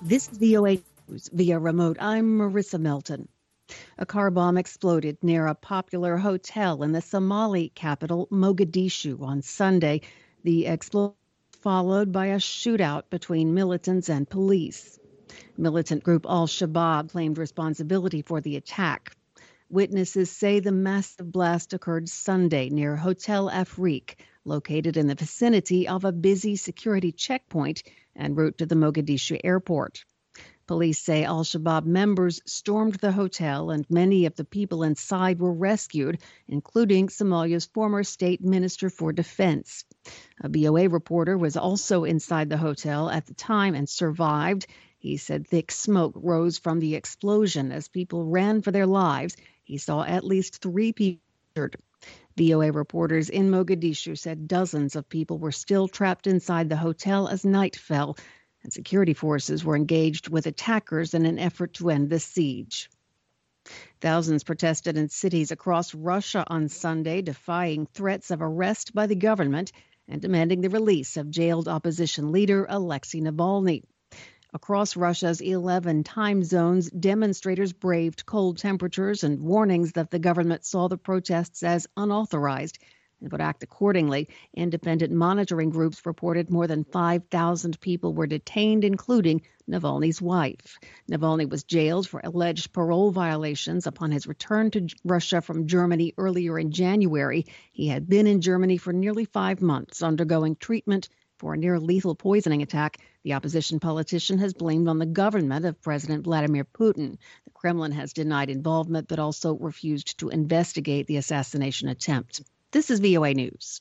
This is VOA News via remote. I'm Marissa Melton. A car bomb exploded near a popular hotel in the Somali capital, Mogadishu, on Sunday. The explosion was followed by a shootout between militants and police. Militant group Al-Shabaab claimed responsibility for the attack. Witnesses say the massive blast occurred Sunday near Hotel Afrique, located in the vicinity of a busy security checkpoint en route to the Mogadishu airport. Police say Al-Shabaab members stormed the hotel and many of the people inside were rescued, including Somalia's former state minister for defense. A BOA reporter was also inside the hotel at the time and survived. He said thick smoke rose from the explosion as people ran for their lives. He saw at least 3 people injured. VOA reporters in Mogadishu said dozens of people were still trapped inside the hotel as night fell, and security forces were engaged with attackers in an effort to end the siege. Thousands protested in cities across Russia on Sunday, defying threats of arrest by the government and demanding the release of jailed opposition leader Alexei Navalny. Across Russia's 11 time zones, demonstrators braved cold temperatures and warnings that the government saw the protests as unauthorized and would act accordingly. Independent monitoring groups reported more than 5,000 people were detained, including Navalny's wife. Navalny was jailed for alleged parole violations upon his return to Russia from Germany earlier in January. He had been in Germany for nearly 5 months, undergoing treatment for a near-lethal poisoning attack the opposition politician has blamed on the government of President Vladimir Putin. The Kremlin has denied involvement but also refused to investigate the assassination attempt. This is VOA News.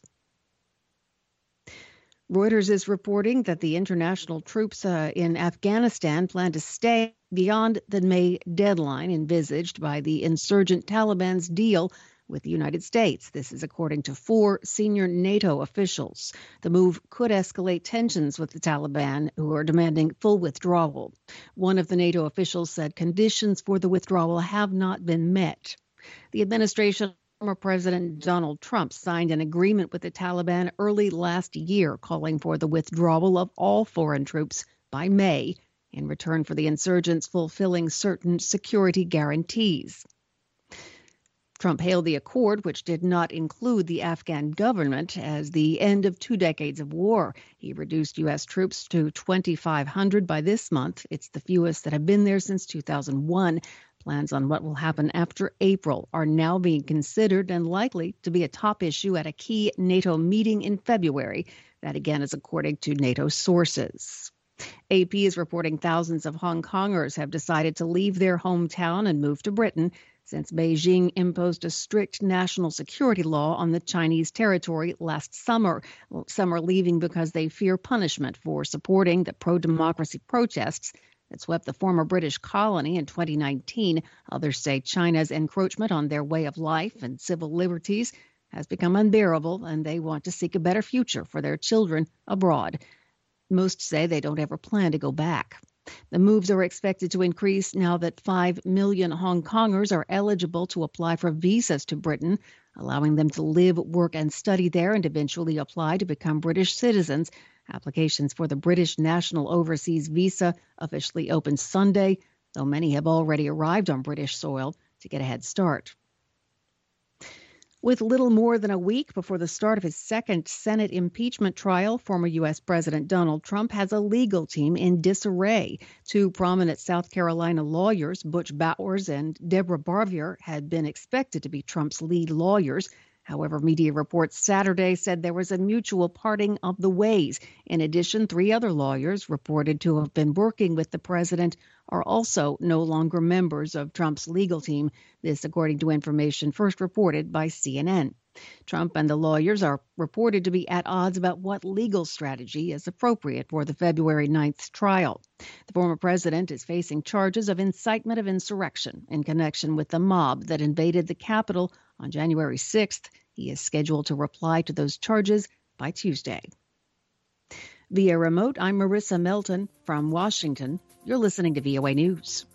Reuters is reporting that the international troops in Afghanistan plan to stay beyond the May deadline envisaged by the insurgent Taliban's deal with the United States. This is according to 4 senior NATO officials. The move could escalate tensions with the Taliban, who are demanding full withdrawal. One of the NATO officials said conditions for the withdrawal have not been met. The administration of former President Donald Trump signed an agreement with the Taliban early last year calling for the withdrawal of all foreign troops by May in return for the insurgents fulfilling certain security guarantees. Trump hailed the accord, which did not include the Afghan government, as the end of 2 decades of war. He reduced U.S. troops to 2,500 by this month. It's the fewest that have been there since 2001. Plans on what will happen after April are now being considered and likely to be a top issue at a key NATO meeting in February. That, again, is according to NATO sources. AP is reporting thousands of Hong Kongers have decided to leave their hometown and move to Britain since Beijing imposed a strict national security law on the Chinese territory last summer. Some are leaving because they fear punishment for supporting the pro-democracy protests that swept the former British colony in 2019. Others say China's encroachment on their way of life and civil liberties has become unbearable, and they want to seek a better future for their children abroad. Most say they don't ever plan to go back. The moves are expected to increase now that 5 million Hong Kongers are eligible to apply for visas to Britain, allowing them to live, work, and study there and eventually apply to become British citizens. Applications for the British National Overseas Visa officially opened Sunday, though many have already arrived on British soil to get a head start. With little more than a week before the start of his second Senate impeachment trial, former U.S. President Donald Trump has a legal team in disarray. 2 prominent South Carolina lawyers, Butch Bowers and Deborah Barvier, had been expected to be Trump's lead lawyers. However, media reports Saturday said there was a mutual parting of the ways. In addition, 3 other lawyers reported to have been working with the president are also no longer members of Trump's legal team. This, according to information first reported by CNN. Trump and the lawyers are reported to be at odds about what legal strategy is appropriate for the February 9th trial. The former president is facing charges of incitement of insurrection in connection with the mob that invaded the Capitol on January 6th. He is scheduled to reply to those charges by Tuesday. Via remote, I'm Marissa Melton from Washington. You're listening to VOA News.